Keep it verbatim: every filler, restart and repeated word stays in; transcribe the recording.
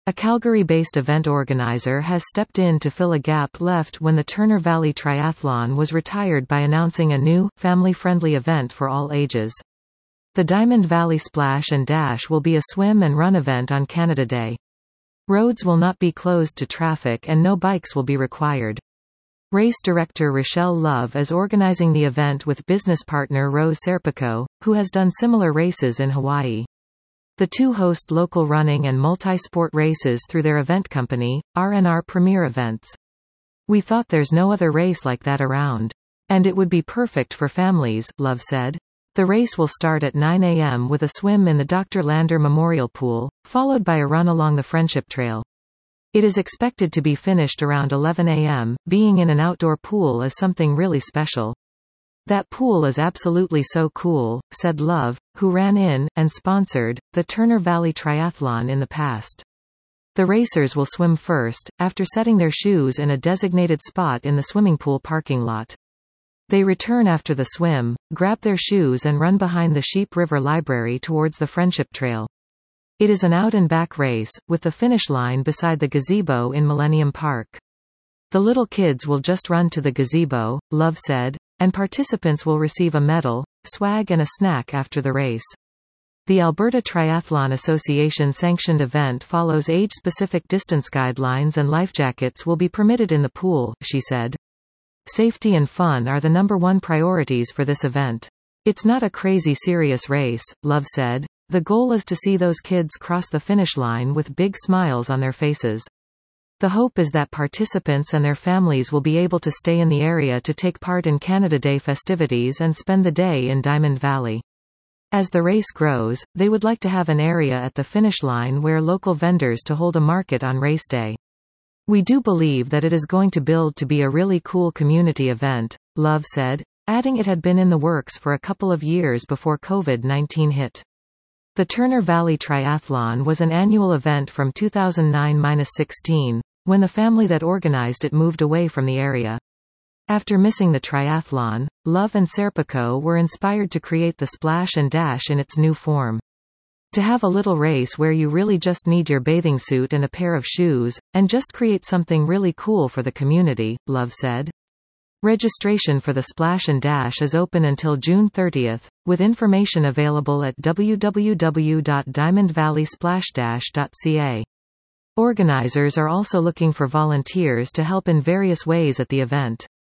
A Calgary-based event organizer has stepped in to fill a gap left when the Turner Valley Triathlon was retired by announcing a new, family-friendly event for all ages. The Diamond Valley Splash and Dash will be a swim and run event on Canada Day. Roads will not be closed to traffic and no bikes will be required. Race director Rochelle Love is organizing the event with business partner Rose Serpico, who has done similar races in Hawaii. The two host local running and multi-sport races through their event company, R and R Premier Events. "We thought there's no other race like that around. And it would be perfect for families," Love said. The race will start at nine a m with a swim in the Doctor Lander Memorial Pool, followed by a run along the Friendship Trail. It is expected to be finished around eleven a m Being in an outdoor pool is something really special. "That pool is absolutely so cool," said Love, who ran in, and sponsored, the Turner Valley Triathlon in the past. The racers will swim first, after setting their shoes in a designated spot in the swimming pool parking lot. They return after the swim, grab their shoes and run behind the Sheep River Library towards the Friendship Trail. It is an out-and-back race, with the finish line beside the gazebo in Millennium Park. "The little kids will just run to the gazebo," Love said, "and participants will receive a medal, swag and a snack after the race." The Alberta Triathlon Association-sanctioned event follows age-specific distance guidelines and lifejackets will be permitted in the pool, she said. "Safety and fun are the number one priorities for this event. It's not a crazy serious race," Love said. "The goal is to see those kids cross the finish line with big smiles on their faces. The hope is that participants and their families will be able to stay in the area to take part in Canada Day festivities and spend the day in Diamond Valley. As the race grows, they would like to have an area at the finish line where local vendors to hold a market on race day. We do believe that it is going to build to be a really cool community event," Love said, adding it had been in the works for a couple of years before COVID nineteen hit. The Turner Valley Triathlon was an annual event from two thousand nine to sixteen. When the family that organized it moved away from the area. After missing the triathlon, Love and Serpico were inspired to create the Splash and Dash in its new form. To have a little race where you really just need your bathing suit and a pair of shoes, and just create something really cool for the community, Love said. Registration for the Splash and Dash is open until June thirtieth, with information available at w w w dot diamond valley splash dash dot c a. Organizers are also looking for volunteers to help in various ways at the event.